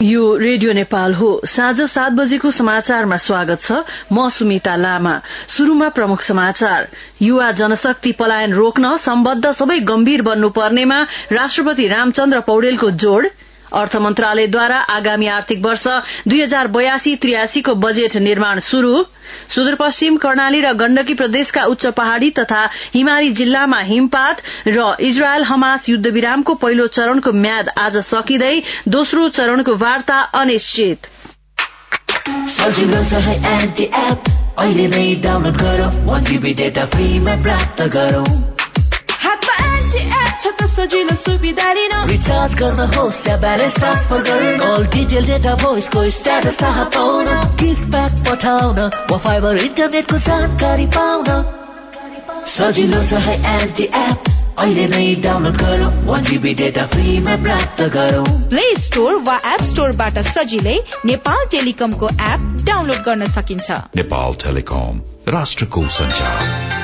यो रेडियो नेपाल हो। साँझ 7 बजेको समाचारमा स्वागत छ। म सुमिता लामा। शुरूमा प्रमुख समाचार। युवा जनशक्ति पलायन रोक्न सम्बद्ध सबै गम्भीर बन्नुपर्नेमा राष्ट्रपति रामचन्द्र पौडेलको जोड़। अर्थ मन्त्रालयद्वारा आगामी आर्थिक वर्ष 2082-83 को बजेट निर्माण शुरू। सुदूरपश्चिम कर्णाली र गण्डकी प्रदेशका उच्च पहाड़ी तथा हिमाली जिल्लामा हिमपात र इजरायल हमास युद्धविरामको पहिलो चरणको म्याद आज सकिँदै दोस्रो चरणको वार्ता अनिश्चित। सजिलो छ है एन्टी एप, अहिले नै डाउनलोड गरौ, 1 GB डेटा फ्रीमा प्राप्त गरौ। हातमा एन्टी एप छ त सजिलो सुविधा लिन, रिचार्ज गर्नुहोस् या ब्यालेन्स ट्रान्सफर गर्न, कल डिटेल डेटा भोइसको स्ट्याटस थाहा पाउन, गिफ्ट प्याक पठाउन वा फाइबर इन्टरनेटको जानकारी पाउन। सजिलो छ है एन्टी एप, अहिले नै डाउनलोड गरौ, 1 GB डेटा फ्रीमा प्राप्त गरौ। प्ले स्टोर वा एप स्टोरबाट सजिलै नेपाल टेलिकमको एप डाउनलोड गर्न सकिन्छ। नेपाल टेलिकम, राष्ट्रको सञ्चार।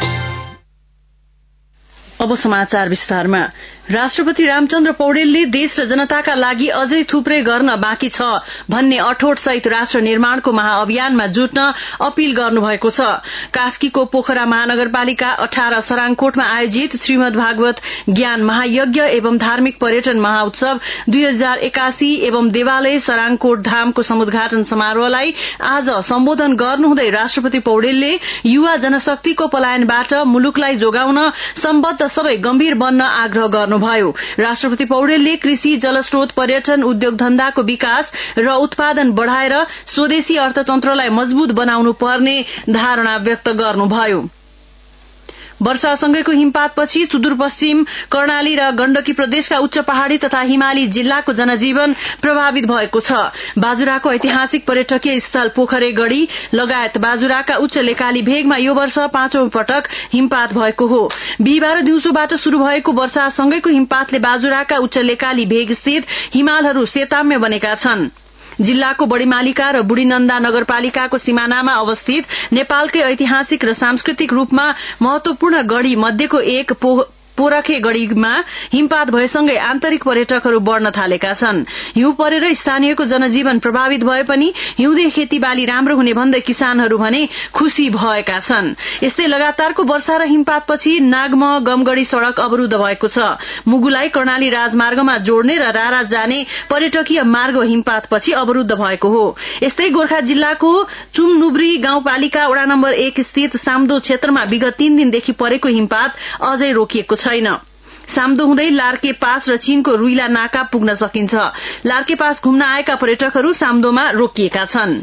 अब समाचार विस्तारमा। राष्ट्रपति रामचन्द्र पौडेलले देश र जनताका लागि अझै थुप्रै गर्न बाँकी छ भन्ने अठोट सहित राष्ट्र निर्माणको महाअभियानमा जुट्न अपील गर्नुभएको छ। कास्कीको पोखरा महानगरपालिका 18 सराङकोटमा आयोजित श्रीमद् भागवत ज्ञान महायज्ञ एवं धार्मिक पर्यटन महाउत्सव 2081 एवं देवालय सराङकोट धामको समुद्घाटन समारोहलाई आज सम्बोधन गर्नुहुँदै राष्ट्रपति पौडेलले युवा जनशक्तिको पलायनबाट मुलुकलाई जोगाउन सम्बद्ध सबै गम्भीर बन्न आग्रह गर्नुभयो। राष्ट्रपति पौडेलले कृषि, जलस्रोत, पर्यटन, उद्योग धन्दाको विकास र उत्पादन बढ़ाएर स्वदेशी अर्थतन्त्रलाई मजबूत बनाउनु पर्ने धारणा व्यक्त गर्नुभयो। वर्षासँगैको हिमपातपछि सुदूरपश्चिम कर्णाली र गण्डकी प्रदेशका उच्च पहाड़ी तथा हिमाली जिल्लाको जनजीवन प्रभावित भएको छ। बाजुराको ऐतिहासिक पर्यटकीय स्थल पोखरेगढ़ी लगायत बाजुराका उच्च लेकाली भेगमा यो वर्ष 5औं पटक हिमपात भएको हो। बिहिबार दिउँसोबाट शुरू भएको वर्षासँगैको हिमपातले बाजुराका उच्च लेकाली भेग स्थित हिमालहरू सेताम्य बनेका छन्। जिल्लाको बड़ीमालिका र बुढ़ीनन्दा नगरपालिकाको सिमानामा अवस्थित नेपालकै ऐतिहासिक र सांस्कृतिक रूपमा महत्वपूर्ण गढ़ी मध्येको एक पोरखे गढ़ीमा हिमपात भएसँगै आन्तरिक पर्यटकहरू बढ़न थालेका छन्। हिउँ परेर स्थानीयको जनजीवन प्रभावित भए पनि हिउँदे खेतीबाली राम्रो हुने भन्दै किसानहरू भने खुशी भएका छन्। यस्तै लगातारको वर्षा र हिमपातपछि नागमह गमगढ़ी सड़क अवरूद्ध भएको छ। मुगुलाई कर्णाली राजमार्गमा जोड्ने र रारा जाने पर्यटकीय मार्ग हिमपातपछि अवरूद्ध भएको हो। यस्तै गोर्खा जिल्लाको चुमनुब्री गाउँपालिका वडा नम्बर 1 स्थित साम्दो क्षेत्रमा विगत 3 दिनदेखि परेको हिमपात अझै रोकिएको छैन। साम्दो हुँदै लार्के पास र चीनको रुइला नाका पुग्न सकिन्छ। लार्के पास घुम्न आएका पर्यटकहरू साम्दोमा रोकिएका छन्।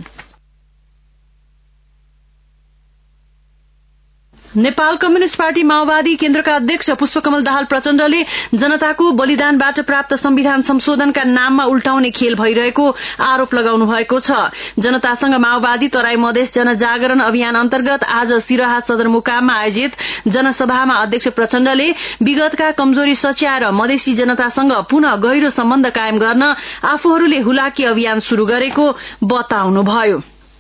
नेपाल कम्युनिष्ट पार्टी माओवादी केन्द्रका अध्यक्ष पुष्पकमल दाहाल प्रचण्डले जनताको बलिदानबाट प्राप्त संविधान संशोधनका नाममा उल्टाउने खेल भइरहेको आरोप लगाउनु भएको छ। जनतासँग माओवादी तराई मधेस जनजागरण अभियान अन्तर्गत आज सिराहा सदरमुकाममा आयोजित जनसभामा अध्यक्ष प्रचण्डले विगतका कमजोरी सच्याएर मधेसी जनतासँग पुनः गहिरो सम्बन्ध कायम गर्न आफूहरूले हुलाकी अभियान शुरू गरेको बताउनुभयो।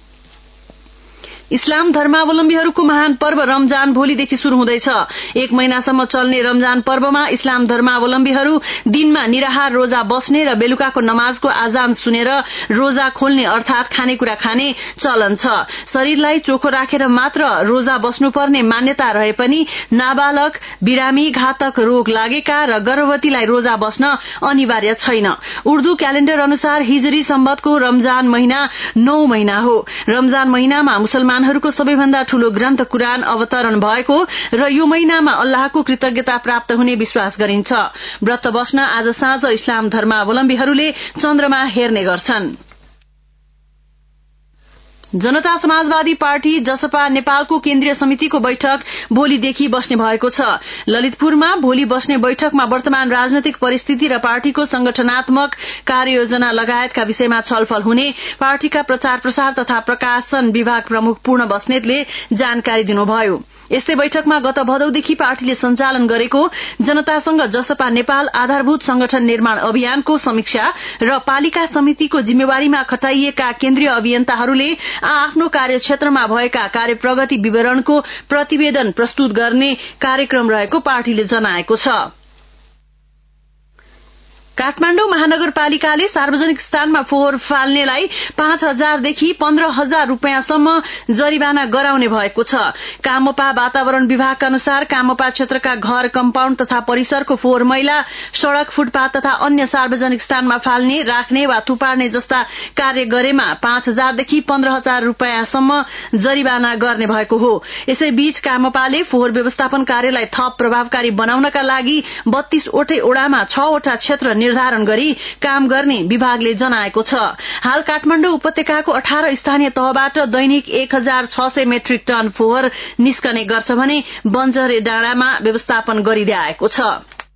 इस्लाम धर्मावलम्बीहरूको महान पर्व रमजान भोलिदेखि शुरू हुँदैछ। 1 महिनासम्म चल्ने रमजान पर्वमा इस्लाम धर्मावलम्बीहरू दिनमा निराहार रोजा बस्ने र बेलुकाको नमाजको आजान सुनेर रोजा खोल्ने अर्थात खानेकुरा खाने चलन छ। शरीरलाई चोखो राखेर मात्र रोजा बस्नुपर्ने मान्यता रहे पनि नाबालक, बिरामी, घातक रोग लागेका र गर्भवतीलाई रोजा बस्न अनिवार्य छैन। उर्दू क्यालेण्डर अनुसार हिजरी सम्बतको रमजान महिना 9 महिना हो। रमजान महिनामा मुसलमानहरूको सबैभन्दा ठूलो ग्रन्थ कुरान अवतरण भएको र यो महिनामा अल्लाहको कृतज्ञता प्राप्त हुने विश्वास गरिन्छ। व्रत बस्न आज साँझ इस्लाम धर्मावलम्बीहरूले चन्द्रमा हेर्ने गर्छन्। जनता समाजवादी पार्टी जसपा नेपालको केन्द्रीय समितिको बैठक भोलिदेखि बस्ने भएको छ। ललितपुरमा भोलि बस्ने बैठकमा वर्तमान राजनैतिक परिस्थिति र पार्टीको संगठनात्मक कार्ययोजना लगायतका विषयमा छलफल हुने पार्टीका प्रचार प्रसार तथा प्रकाशन विभाग प्रमुख पूर्ण बस्नेतले जानकारी दिनुभयो। यस्तै बैठकमा गत भदौदेखि पार्टीले सञ्चालन गरेको जनतासँग जसपा नेपाल आधारभूत संगठन निर्माण अभियानको समीक्षा र पालिका समितिको जिम्मेवारीमा खटाइएका केन्द्रीय अभियन्ताहरूले आफ्नो कार्यक्षेत्रमा भएका कार्य प्रगति विवरणको प्रतिवेदन प्रस्तुत गर्ने कार्यक्रम रहेको पार्टीले जनाएको छ। काठमाडौँ महानगरपालिकाले सार्वजनिक स्थानमा फोहोर फाल्नेलाई 5,000 देखि 15,000 रुपियाँसम्म जरिवाना गराउने भएको छ। कामोपा वातावरण विभागका अनुसार कामोपा क्षेत्रका घर, कम्पाउण्ड तथा परिसरको फोहोर मैला सड़क, फुटपाथ तथा अन्य सार्वजनिक स्थानमा फाल्ने, राख्ने वा थुपार्ने जस्ता कार्य गरेमा 5,000 देखि 15,000 रुपियाँसम्म जरिवाना गर्ने भएको हो। यसैबीच कामोपाले फोहोर व्यवस्थापन कार्यलाई थप प्रभावकारी बनाउनका लागि 32 वटै ओडामा 6 वटा क्षेत्र निर्धारण गरी काम गर्ने विभागले जनाएको छ। हाल काठमाडौँ उपत्यकाको 18 स्थानीय तहबाट दैनिक 1,600 मेट्रिक टन फोहोर निस्कने गर्छ भने बन्जरे डाँडामा व्यवस्थापन गरिदिएको छ।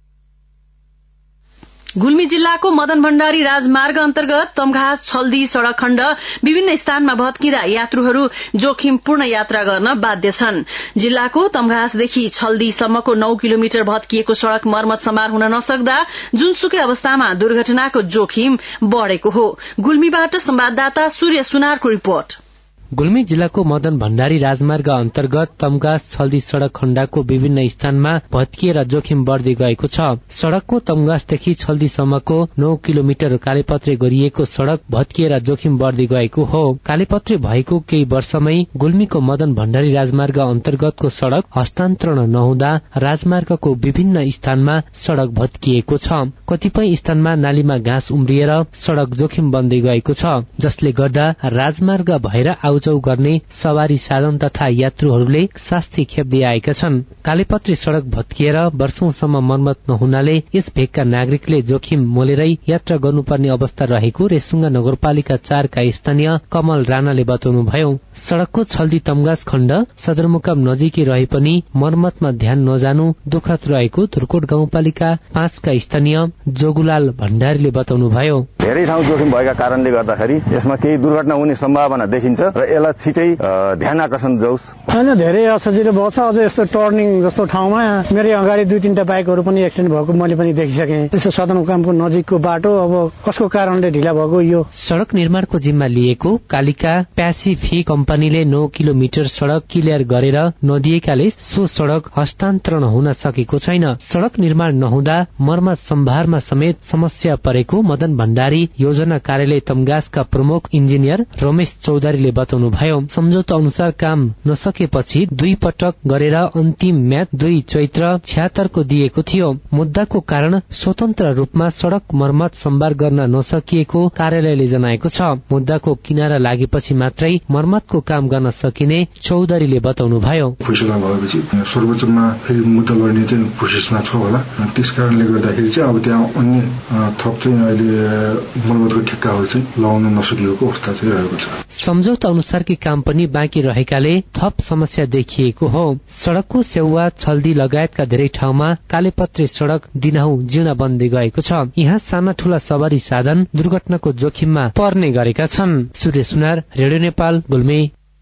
गुल्मी जिल्लाको मदन भण्डारी राजमार्ग अन्तर्गत तमघास छल्दी सड़क खण्ड विभिन्न स्थानमा भत्किँदा यात्रुहरू जोखिमपूर्ण यात्रा गर्न बाध्य छन्। जिल्लाको तमघासदेखि छल्दीसम्मको 9 किलोमिटर भत्किएको सड़क मर्मत सम्भार हुन नसक्दा जुनसुकै अवस्थामा दुर्घटनाको जोखिम बढ़ेको हो। गुल्मीबाट संवाददाता सूर्य सुनारको रिपोर्ट। गुल्मी जिल्लाको मदन भण्डारी राजमार्ग अन्तर्गत तमघास छल्दी सड़क खण्डको विभिन्न स्थानमा भत्किएर जोखिम बढ्दै गएको छ। सड़कको तमघासदेखि छल्दीसम्मको 9 किलोमिटर कालेपत्रे गरिएको सड़क भत्किएर जोखिम बढ्दै गएको हो। कालेपत्रे भएको केही वर्षमै गुल्मीको मदन भण्डारी राजमार्ग अन्तर्गतको सड़क हस्तान्तरण नहुँदा राजमार्गको विभिन्न स्थानमा सड़क भत्किएको छ। कतिपय स्थानमा नालीमा घाँस उम्रिएर सड़क जोखिम बन्दै गएको छ, जसले गर्दा राजमार्ग भएर आउजाउ गर्ने सवारी साधन तथा यात्रुहरूले शास्ति खेप्दै आएका छन्। कालेपत्री सड़क भत्किएर वर्षौंसम्म मर्मत नहुनाले यस भेगका नागरिकले जोखिम मोलेरै यात्रा गर्नुपर्ने अवस्था रहेको रेसुङ्गा नगरपालिका 4 का स्थानीय कमल राणाले बताउनुभयो। सड़कको छल्दी तमघास खण्ड सदरमुकाम नजिकै रहे पनि मर्मतमा ध्यान नजानु दुःखद रहेको धुर्कोट गाउँपालिका 5 का स्थानीय जोगुलाल भण्डारीले बताउनुभयो। धेरै ठाउँ जोखिम भएका कारणले गर्दाखेरि यसमा केही दुर्घटना हुने सम्भावना देखिन्छ र यसलाई छिटै ध्यान आकर्षण जाओस्। हैन, धेरै असजिलो भएको छ। अझ यस्तो टर्निङ जस्तो ठाउँमा मेरो अगाडि 2-3टा बाइकहरू पनि एक्सिडेन्ट भएको मैले पनि देखिसकेँ। यसो सदरमुकामको नजिकको बाटो अब कसको कारणले ढिला भएको यो। सड़क निर्माणको जिम्मा लिएको कालिका प्यासिफिक कम्पनीले 9 किलोमिटर सड़क क्लियर गरेर नदिएकाले सो सड़क हस्तान्तरण हुन सकेको छैन। सड़क निर्माण नहुँदा मर्मत सम्भारमा समेत समस्या परेको मदन भण्डारी योजना कार्यालय तमघासका प्रमुख इन्जिनियर रमेश चौधरीले बताउनुभयो। सम्झौता अनुसार काम नसकेपछि 2 पटक गरेर अन्तिम म्याद 2 चैत्र 76 को दिएको थियो। मुद्दाको कारण स्वतन्त्र रूपमा सड़क मर्मत सम्भार गर्न नसकिएको कार्यालयले जनाएको छ। मुद्दाको किनारा लागेपछि मात्रै मर्मतको काम गर्न सकिने चौधरीले बताउनुभयो। फैसला भएपछि सर्वोच्चमा फेरि मुद्दा लड्ने चाहिँ प्रोसेसमा छ होला। त्यस कारणले गर्दाखेरि चाहिँ अब त्यहाँ अन्य थप चाहिँ अहिले मर्मतको ठेक्काहरू चाहिँ लगाउन नसकिएको अवस्था चाहिँ रहेको छ। सम्झौता अनुसारकै काम पनि बाँकी रहेकाले थप समस्या देखिएको हो। सड़कको सेवा छल्दी लगायतका धेरै ठाउँमा कालेपत्रे सड़क दिनहु जीर्ण बन्दै गएको छ। यहाँ साना ठूला सवारी साधन दुर्घटनाको जोखिममा पर्ने गरेका छन्। सूर्य सुनार, रेडियो नेपाल, गुल्मी।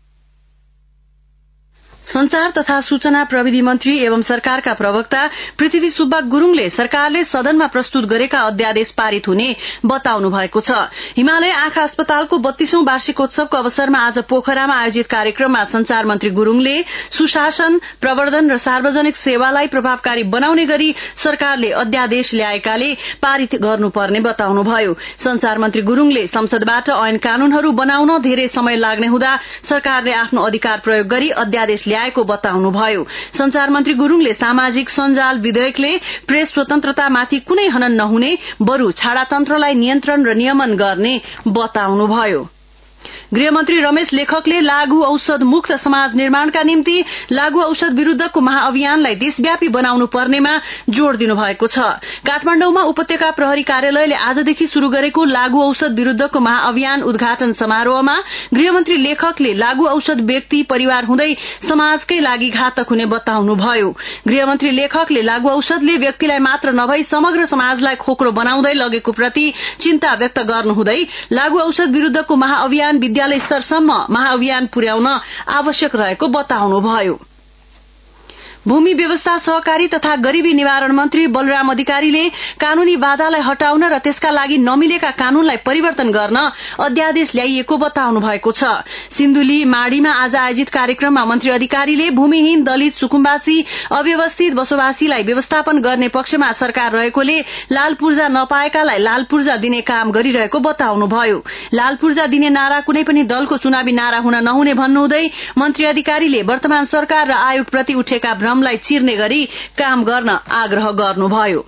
संचार तथा सूचना प्रविधि मन्त्री एवं सरकारका प्रवक्ता पृथ्वी सुब्बा गुरूङले सरकारले सदनमा प्रस्तुत गरेका अध्यादेश पारित हुने बताउनु भएको छ। हिमालय आँखा अस्पतालको 32औं वार्षिकोत्सवको अवसरमा आज पोखरामा आयोजित कार्यक्रममा संचार मन्त्री गुरूङले सुशासन, प्रवर्धन र सार्वजनिक सेवालाई प्रभावकारी बनाउने गरी सरकारले अध्यादेश ल्याएकाले पारित गर्नुपर्ने बताउनुभयो। संचार मन्त्री गुरूङले संसदबाट ऐन कानूनहरू बनाउन धेरै समय लाग्ने हुँदा सरकारले आफ्नो अधिकार प्रयोग गरी अध्यादेश ल्याएको बताउनुभयो। संचार मन्त्री गुरूङले सामाजिक सञ्जाल विधेयकले प्रेस स्वतन्त्रतामाथि कुनै हनन नहुने, बरु छाडातन्त्रलाई नियन्त्रण र नियमन गर्ने बताउनुभयो। गृहमन्त्री रमेश लेखकले लागू औषध मुक्त समाज निर्माणका निम्ति लागू औषध विरूद्धको महाअभियानलाई देशव्यापी बनाउनु पर्नेमा जोड़ दिनुभएको छ। काठमाडौँमा उपत्यका प्रहरी कार्यालयले आजदेखि शुरू गरेको लागू औषध विरूद्धको महाअभियान उद्घाटन समारोहमा गृहमन्त्री लेखकले लागू औषध व्यक्ति, परिवार हुँदै समाजकै लागि घातक हुने बताउनुभयो। गृहमन्त्री लेखकले लागू औषधले व्यक्तिलाई मात्र नभई समग्र समाजलाई खोक्रो बनाउँदै लगेको प्रति चिन्ता व्यक्त गर्नुहुँदै लागू औषध विरूद्धको महाअभियान विद्यालय स्तरसम्म महाअभियान पुर्याउन आवश्यक रहेको बताउनुभयो। भूमि व्यवस्था सहकारी तथा गरीबी निवारण मन्त्री बलराम अधिकारीले कानूनी बाधालाई हटाउन र त्यसका लागि नमिलेका कानूनलाई परिवर्तन गर्न अध्यादेश ल्याइएको बताउनु भएको छ। सिन्धुली माडीमा आज आयोजित कार्यक्रममा मन्त्री अधिकारीले भूमिहीन दलित सुकुम्बासी अव्यवस्थित बसोबासीलाई व्यवस्थापन गर्ने पक्षमा सरकार रहेकोले लाल पूर्जा नपाएकालाई लाल पूर्जा दिने काम गरिरहेको बताउनुभयो। लाल पूर्जा दिने नारा कुनै पनि दलको चुनावी नारा हुन नहुने भन्नुहुँदै मन्त्री अधिकारीले वर्तमान सरकार र आयोगप्रति उठेका भ्रमलाई चिर्ने गरी काम गर्न आग्रह गर्नुभयो।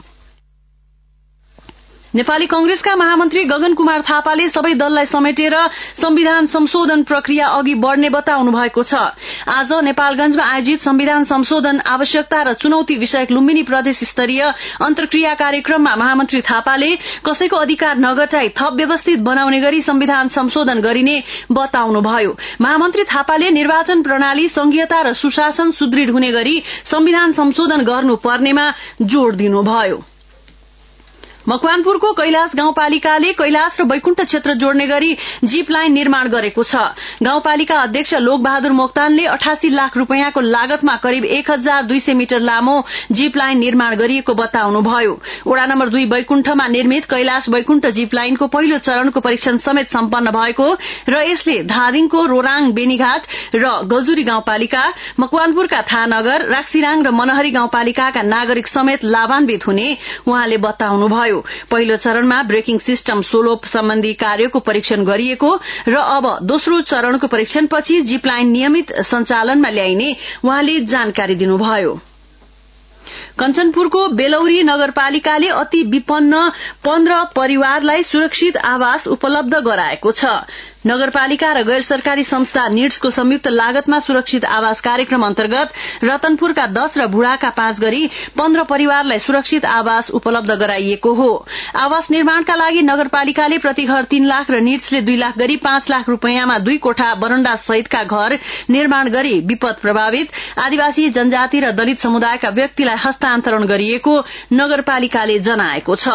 नेपाली कांग्रेसका महामन्त्री गगन कुमार थापाले सबै दललाई समेटेर संविधान संशोधन प्रक्रिया अघि बढ़ने बताउनु भएको छ। आज नेपालगंजमा आयोजित संविधान संशोधन आवश्यकता र चुनौती विषयक लुम्बिनी प्रदेश स्तरीय अन्तर्क्रिया कार्यक्रममा महामन्त्री थापाले कसैको अधिकार नघटाई थप व्यवस्थित बनाउने गरी संविधान संशोधन गरिने बताउनुभयो। महामन्त्री थापाले निर्वाचन प्रणाली संघीयता र सुशासन सुदृढ हुने गरी संविधान संशोधन गर्नुपर्नेमा जोड़ दिनुभयो। मकवानपुरको कैलाश गाउँपालिकाले कैलाश र बैकुण्ठ क्षेत्र जोड्ने गरी जीप लाइन निर्माण गरेको छ। गाउँपालिका अध्यक्ष लोकबहादुर मोक्तानले 88 लाख रुपैयाँको लागतमा करिब 1200 मिटर लामो जीप लाइन निर्माण गरिएको बताउनुभयो। वडा नम्बर 2 बैकुण्ठमा निर्मित कैलाश बैकुण्ठ जीप लाइनको पहिलो चरणको परीक्षण समेत सम्पन्न भएको र यसले धादिङको रोराङ बेनीघाट र गजुरी गाउँपालिका, मकवानपुरका थानगर, राक्सिराङ र मनहरी गाउँपालिकाका नागरिक समेत लाभान्वित हुने उहाँले बताउनुभयो। पहिलो चरणमा ब्रेकिङ सिस्टम सोलोप सम्बन्धी कार्यको परीक्षण गरिएको र अब दोस्रो चरणको परीक्षणपछि जीप लाइन नियमित सञ्चालनमा ल्याइने उहाँले जानकारी दिनुभयो। कञ्चनपुरको बेलौरी नगरपालिकाले अति विपन्न 15 परिवारलाई सुरक्षित आवास उपलब्ध गराएको छ। नगरपालिका र गैर सरकारी संस्था निड्सको संयुक्त लागतमा सुरक्षित आवास कार्यक्रम अन्तर्गत रतनपुरका 10 र बुढाका 5 गरी 15 परिवारलाई सुरक्षित आवास उपलब्ध गराइएको हो। आवास निर्माणका लागि नगरपालिकाले प्रति घर 3 लाख र निड्सले 2 लाख गरी 5 लाख रुपैयाँमा 2 कोठा बरण्डा सहितका घर निर्माण गरी विपद प्रभावित आदिवासी जनजाति र दलित समुदायका व्यक्तिलाई हस्तान्तरण गरिएको नगरपालिकाले जनाएको छ।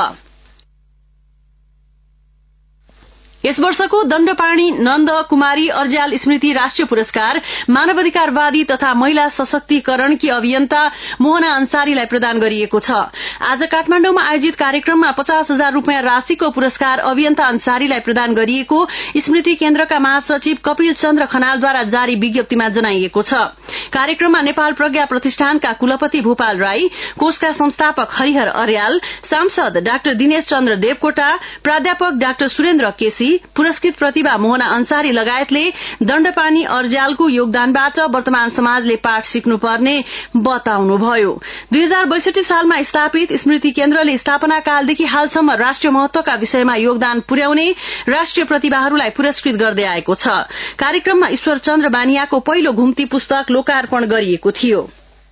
यस वर्षको दण्डपाणी नन्द कुमारी अर्जाल स्मृति राष्ट्रिय पुरस्कार मानवाधिकारवादी तथा महिला सशक्तिकरणकी अभियन्ता मोहना अन्सारीलाई प्रदान गरिएको छ। आज काठमाडौँमा आयोजित कार्यक्रममा 50,000 रुपैयाँ राशिको पुरस्कार अभियन्ता अन्सारीलाई प्रदान गरिएको स्मृति केन्द्रका महासचिव कपिल चन्द्र खनालद्वारा जारी विज्ञप्तिमा जनाइएको छ। कार्यक्रममा नेपाल प्रज्ञा प्रतिष्ठानका कुलपति भूपाल राई, कोषका संस्थापक हरिहर अर्याल, सांसद डाक्टर दिनेश चन्द्र देवकोटा, प्राध्यापक डाक्टर सुरेन्द्र केसी, पुरस्कृत प्रतिभा मोहना अन्सारी लगायतले दण्डपानी अर्जालको योगदानबाट वर्तमान समाजले पाठ सिक्नुपर्ने बताउनुभयो। 2062 सालमा स्थापित स्मृति केन्द्रले स्थापना कालदेखि हालसम्म राष्ट्रिय महत्वका विषयमा योगदान पुर्याउने राष्ट्रिय प्रतिभाहरूलाई पुरस्कृत गर्दै आएको छ। कार्यक्रममा ईश्वर चन्द्र बानियाको पहिलो घुम्ती पुस्तक लोकार्पण गरिएको थियो।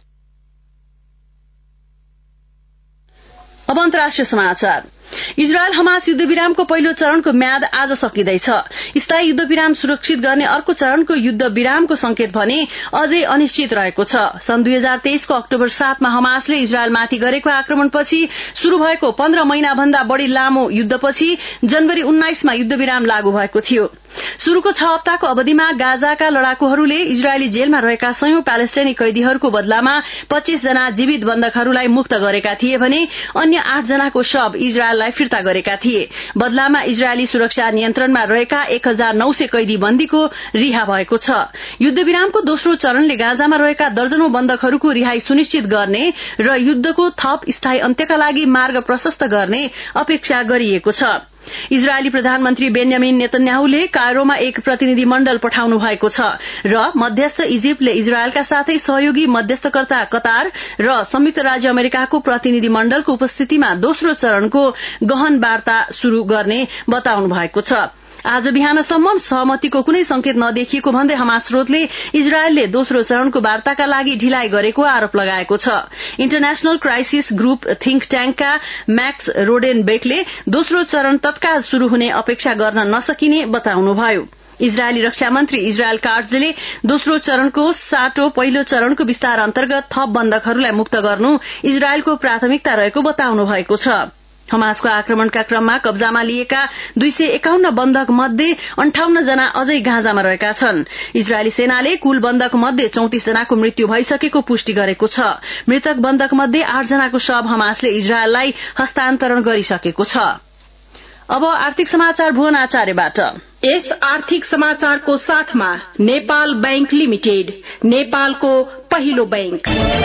अब अन्तर्राष्ट्रिय समाचार। इजरायल हमास युद्धविरामको पहिलो चरणको म्याद आज सकिँदैछ। स्थायी युद्धविराम सुरक्षित गर्ने अर्को चरणको युद्धविरामको संकेत भने अझै अनिश्चित रहेको छ। सन् 2023 को अक्टोबर 7 मा हमासले इजरायलमाथि गरेको आक्रमणपछि शुरू भएको 15 महिना भन्दा बढ़ी लामो युद्धपछि जनवरी 19 मा युद्धविराम लागू भएको थियो। शुरूको 6 हप्ताको अवधिमा गाजाका लडाकुहरूले इजरायली जेलमा रहेका सयौं प्यालेस्टाइनी कैदीहरूको बदलामा 25 जना जीवित बन्धकहरूलाई मुक्त गरेका थिए भने अन्य 8 जनाको शव इजरायललाई फिर्ता गरेका थिए। बदलामा इजरायली सुरक्षा नियन्त्रणमा रहेका 1900 कैदी बन्दीको रिहा भएको छ। युद्धविरामको दोस्रो चरणले गाजामा रहेका दर्जनौं बन्धकहरूको रिहाई सुनिश्चित गर्ने र युद्धको थप स्थायी अन्त्यका लागि मार्ग प्रशस्त गर्ने अपेक्षा गरिएको छ। इजरायली प्रधानमन्त्री बेन्यामिन नेतन्याहुले कायरोमा एक प्रतिनिधि मण्डल पठाउनु भएको छ र मध्यस्थ इजिप्टले इजरायलका साथै सहयोगी मध्यस्थकर्ता कतार र संयुक्त राज्य अमेरिकाको प्रतिनिधि मण्डलको उपस्थितिमा दोस्रो चरणको गहन वार्ता शुरू गर्ने बताउनु भएको छ। आज बिहानसम्म सहमतिको कुनै संकेत नदेखिएको भन्दै हमास स्रोतले इजरायलले दोस्रो चरणको वार्ताका लागि ढिलाइ गरेको आरोप लगाएको छ। इन्टरनेशनल क्राइसिस ग्रुप थिंक ट्याङ्कका म्याक्स रोडेनबेकले दोस्रो चरण तत्काल शुरू हुने अपेक्षा गर्न नसकिने बताउनुभयो। इजरायली रक्षा मन्त्री इजरायल काट्जले दोस्रो चरणको साटो पहिलो चरणको विस्तार अन्तर्गत थप बन्धकहरूलाई मुक्त गर्नु इजरायलको प्राथमिकता रहेको बताउनु भएको छ। हमासको आक्रमणका क्रममा कब्जामा लिएका 251 बन्धक मध्ये 58 जना अझै गाँजामा रहेका छन्। इजरायली सेनाले कुल बन्धक मध्ये 34 जनाको मृत्यु भइसकेको पुष्टि गरेको छ। मृतक बन्धक मध्ये 8 जनाको शव हमासले इजरायललाई हस्तान्तरण गरिसकेको छ। अब आर्थिक समाचार भुवन आचार्यबाट। यस आर्थिक समाचारको साथमा नेपाल बैंक लिमिटेड, नेपालको पहिलो बैंक।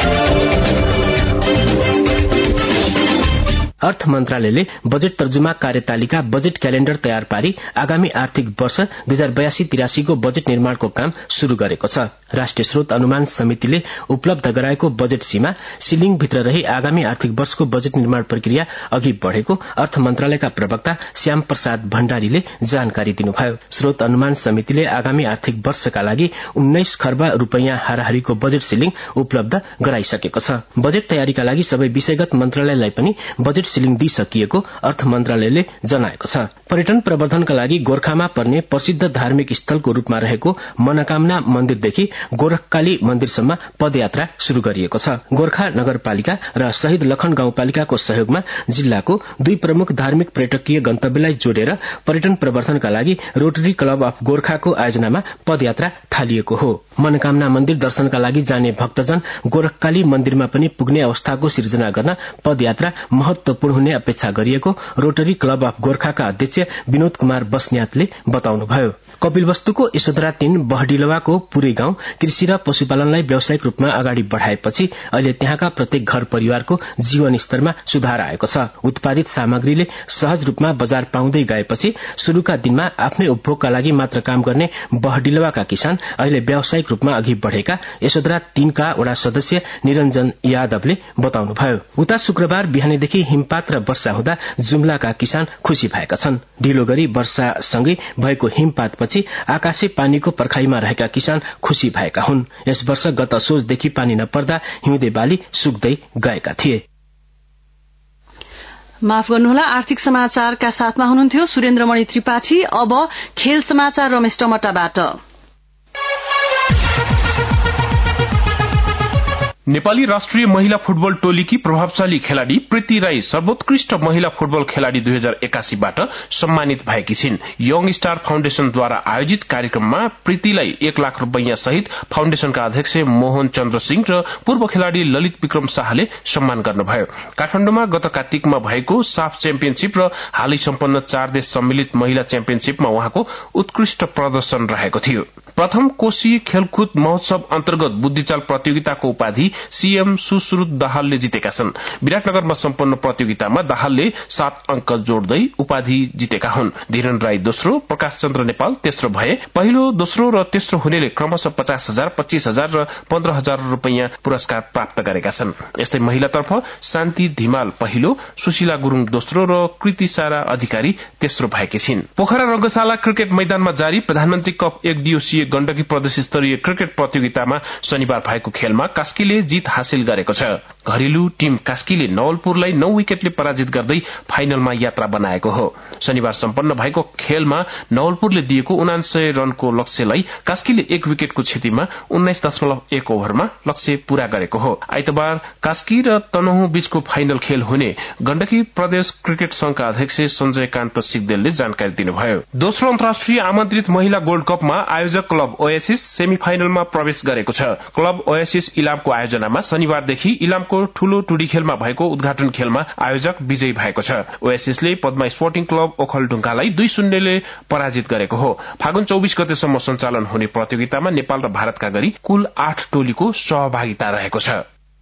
अर्थ मन्त्रालयले बजेट तर्जुमा कार्यतालिका बजेट क्यालेण्डर तयार पारी आगामी आर्थिक वर्ष 2082-83 को बजेट निर्माणको काम शुरू गरेको छ। राष्ट्रिय स्रोत अनुमान समितिले उपलब्ध गराएको बजेट सीमा सिलिङभित्र रही आगामी आर्थिक वर्षको बजेट निर्माण प्रक्रिया अघि बढ़ेको अर्थ मन्त्रालयका प्रवक्ता श्याम प्रसाद भण्डारीले जानकारी दिनुभयो। स्रोत अनुमान समितिले आगामी आर्थिक वर्षका लागि 19 खर्ब रूपैयाँ हाराहारीको बजेट सिलिङ उपलब्ध गराइसकेको छ। बजेट तयारीका लागि सबै विषयगत मन्त्रालयलाई पनि बजेट सिलिङ दिइसकिएको अर्थ मन्त्रालयले जनाएको छ। पर्यटन प्रवर्धनका लागि गोर्खामा पर्ने प्रसिद्ध धार्मिक स्थलको रूपमा रहेको मनोकामना मन्दिरदेखि गोरखकाली मन्दिरसम्म पदयात्रा शुरू गरिएको छ। गोर्खा नगरपालिका र शहीद लखन गाउँपालिकाको सहयोगमा जिल्लाको 2 प्रमुख धार्मिक पर्यटकीय गन्तव्यलाई जोडेर पर्यटन प्रवर्धनका लागि रोटरी क्लब अफ गोर्खाको आयोजनामा पदयात्रा थालिएको हो। मनोकामना मन्दिर दर्शनका लागि जाने भक्तजन गोरखकाली मन्दिरमा पनि पुग्ने अवस्थाको सिर्जना गर्न पदयात्रा महत्वपूर्ण हुने अपेक्षा गरिएको रोटरी क्लब अफ गोर्खाका अध्यक्ष विनोद कुमार बस्न्यातले बताउनुभयो। कपिलवस्तुको यशोधरा 3 बहडिलवाको पुरै गाउँ कृषि र पशुपालनलाई व्यावसायिक रूपमा अगाडि बढ़ाएपछि अहिले त्यहाँका प्रत्येक घर परिवारको जीवन स्तरमा सुधार आएको छ। उत्पादित सामग्रीले सहज रूपमा बजार पाउँदै गएपछि शुरूका दिनमा आफ्नै उपभोगका लागि मात्र काम गर्ने बहडिलवाका किसान अहिले व्यावसायिक रूपमा अघि बढ़ेका यशोधरा 3 का वडा सदस्य निरञ्जन यादवले बताउनुभयो। उता शुक्रबार बिहानैदेखि हिमपात र वर्षा हुँदा जुम्लाका किसान खुशी भएका छन्। ढिलो गरी वर्षासँगै भएको हिमपातपछि आकाशे पानीको पर्खाइमा रहेका किसान खुशी भएका हुन्। यस वर्ष गत सोचदेखि पानी नपर्दा हिउँदे बाली सुक्दै गएका थिए। माफ गर्नुहोला, आर्थिक समाचारका साथमा हुनुहुन्थ्यो सुरेन्द्रमणि त्रिपाठी। अब खेल समाचार रमेश टमटाबाट। नेपाली राष्ट्रिय महिला फुटबल टोलीकी प्रभावशाली खेलाड़ी प्रीति राई सर्वोत्कृष्ट महिला फुटबल खेलाड़ी 2081बाट सम्मानित भएकी छिन्। यङ स्टार फाउन्डेशनद्वारा आयोजित कार्यक्रममा प्रीतिलाई 1 लाख रूपैयाँ सहित फाउन्डेशनका अध्यक्ष मोहन चन्द्र सिंह र पूर्व खेलाड़ी ललित विक्रम शाहले सम्मान गर्नुभयो। काठमाडौँमा गत कार्तिकमा भएको साफ च्याम्पियनशीप र हालै सम्पन्न 4 देश सम्मिलित महिला च्याम्पियनशीपमा उहाँको उत्कृष्ट प्रदर्शन रहेको थियो। प्रथम कोशी खेलकुद महोत्सव अन्तर्गत बुद्धिचाल प्रतियोगिताको उपाधि सीएम सुश्रुत दाहालले जितेका छन्। विराटनगरमा सम्पन्न प्रतियोगितामा दाहालले 7 अंक जोड्दै उपाधि जितेका हुन्। धीरन राई दोस्रो, प्रकाश चन्द्र नेपाल तेस्रो भए। पहिलो, दोस्रो र तेस्रो हुनेले क्रमशः 50,000, 25,000 र 15,000 रूपैयाँ पुरस्कार प्राप्त गरेका छन्। यस्तै महिलातर्फ शान्ति धिमाल पहिलो, सुशीला गुरूङ दोस्रो र कृति सारा अधिकारी तेस्रो भएकी छिन्। पोखरा रंगशाला क्रिकेट मैदानमा जारी प्रधानमन्त्री कप 1 दिवसीय गण्डकी प्रदेश स्तरीय क्रिकेट प्रतियोगितामा शनिबार भएको खेलमा कास्कीले जित हासिल गरेको छ। घरेलु टीम कास्कीले नवलपुरलाई 9 विकेटले पराजित गर्दै फाइनलमा यात्रा बनाएको हो। शनिबार सम्पन्न भएको खेलमा नवलपुरले दिएको 79 रनको लक्ष्यलाई कास्कीले 1 विकेटको क्षतिमा 19.1 ओभरमा लक्ष्य पूरा गरेको हो। आइतबार कास्की र तनहुँ बीचको फाइनल खेल हुने गण्डकी प्रदेश क्रिकेट संघका अध्यक्ष संजय कान्त सिगदेलले जानकारी दिनुभयो। दोस्रो अन्तर्राष्ट्रिय आमन्त्रित महिला गोल्ड कपमा आयोजक क्लब ओएसिस सेमिफाइनलमा प्रवेश गरेको छ। क्लब ओएसिस इलामको आयोजनामा शनिबारदेखि इलामको ठूलो टुडी खेलमा भएको उद्घाटन खेलमा आयोजक विजयी भएको छ। ओएसिसले पद्मा स्पोर्टिङ क्लब ओखलढुङ्गालाई 2-0 ले पराजित गरेको हो। फागुन 24 गतेसम्म सञ्चालन हुने प्रतियोगितामा नेपाल र भारतका गरी कुल 8 टोलीको सहभागिता रहेको छ।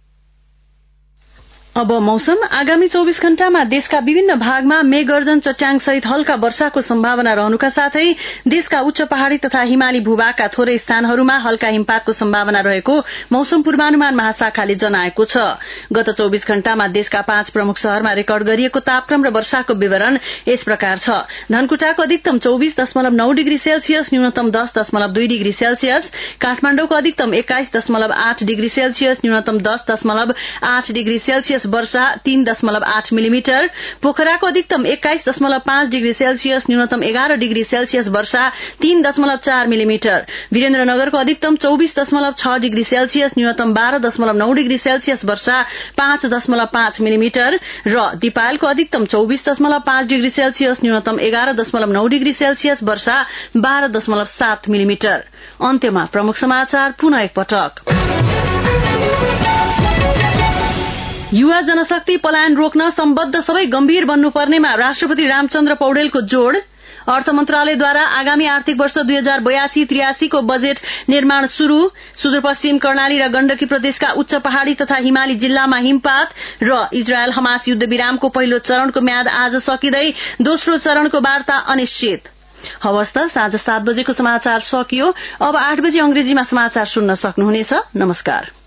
अब मौसम। आगामी 24 घण्टामा देशका विभिन्न भागमा मेघगर्जन चट्याङ सहित हल्का वर्षाको सम्भावना रहनुका साथै देशका उच्च पहाड़ी तथा हिमाली भूभागका थोरै स्थानहरूमा हल्का हिमपातको सम्भावना रहेको मौसम पूर्वानुमान महाशाखाले जनाएको छ। गत 24 घण्टामा देशका 5 प्रमुख शहरमा रेकर्ड गरिएको तापक्रम र वर्षाको विवरण यस प्रकार छ। धनकुटाको अधिकतम 24.9 डिग्री सेल्सियस, न्यूनतम 10.2 डिग्री सेल्सियस। काठमाडौँको अधिकतम 21.8 डिग्री सेल्सियस, न्यूनतम 10.8 डिग्री सेल्सियस सेल्सियस वर्षा 3.8 मिलिमिटर, पोखराको अधिकतम 21.5 डिग्री सेल्सियस, न्यूनतम 11 डिग्री सेल्सियस वर्षा 3.4 मिलिमिटर, वीरेन्द्रनगरको अधिकतम 24.6 डिग्री सेल्सियस, न्यूनतम 12.9 डिग्री सेल्सियस वर्षा 5.5 मिलिमिटर र दिपायलको अधिकतम 24.5 डिग्री सेल्सियस, न्यूनतम 11.9 डिग्री सेल्सियस वर्षा 12.7 मिलिमिटर। अन्त्यमा प्रमुख समाचार पुनः एकपटक। युवा जनशक्ति पलायन रोक्न सम्बद्ध सबै गम्भीर बन्नुपर्नेमा राष्ट्रपति रामचन्द्र पौडेलको जोड़। अर्थ मन्त्रालयद्वारा आगामी आर्थिक वर्ष 2082-83 को बजेट निर्माण शुरू। सुदूरपश्चिम कर्णाली र गण्डकी प्रदेशका उच्च पहाड़ी तथा हिमाली जिल्लामा हिमपात र इजरायल हमास युद्ध विरामको पहिलो चरणको म्याद आज सकिँदै दोस्रो चरणको वार्ता अनिश्चित। हवस् त, साँझ 7 बजेको समाचार सकियो। अब 8 बजे अंग्रेजीमा समाचार सुन्न सक्नुहुनेछ। नमस्कार।